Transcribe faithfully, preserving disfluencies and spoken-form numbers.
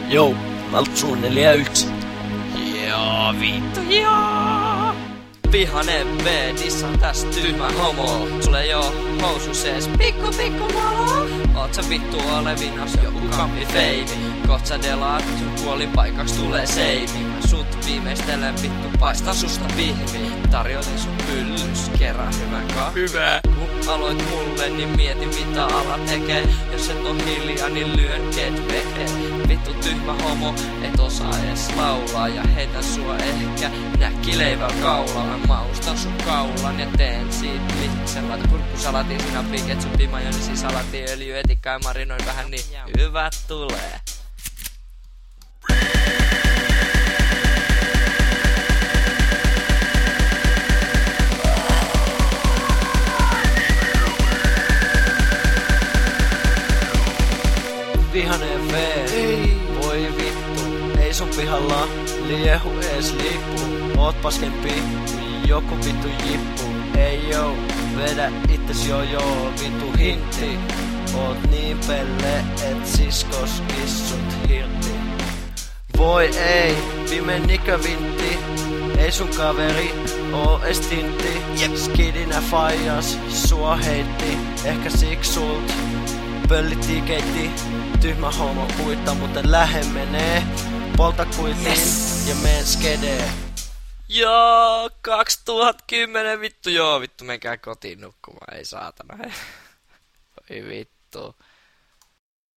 Joo, mä oon suunnilleen yksi. Joo, vittu, joo! Vihanen V, dissan täs tyhmä homo. Sulle joo housu sees, pikku pikku molo. Oot sä vittu olevinas joku kampi feimi. Koht sä delaat, sun kuolinpaikaks tulee seimi. Mä sut viimeistelen vittu, paistan susta pihvi. Tarjotin sun pyllys, kerran hyvän kahvi. Hyvä. Kun aloit mulle, niin mietin mitä ala tekee. Jos et oo hiljaa, niin lyön ket veke. Vittu tyhmä homo, et osaa ees laulaa. Ja heitän sua ehkä näkkileivän kaulaan. Mä maustan sun kaulan ja teen siitä miksen. Laita kurkkusalatiin, sinappi, ketsuppi, majonisi, salatti, öljy, etikkaa ja marinoin vähän, niin hyvät tulee. Vihanen V, ei. Voi vittu, ei sun pihalla liehu ees lippu. Oot paskempi kuin joku vittu jippu. Ei joo, vedä itses joo joo, vittu hinti. Oot niin pelle, et siskos kissut hirti. Voi ei, viime nikövintti. Ei sun kaveri oo ees tintti. Skidinä faijas, sua heitti. Ehkä siksi sult pöllittii keitti. Tyhmä homo kuitta, muuten lähe menee. Polta kuitin yes. Ja meen skedee. Joo, kaksituhattakymmenen vittu, joo vittu, menkää kotiin nukkumaan, ei saatana. Voi vittu.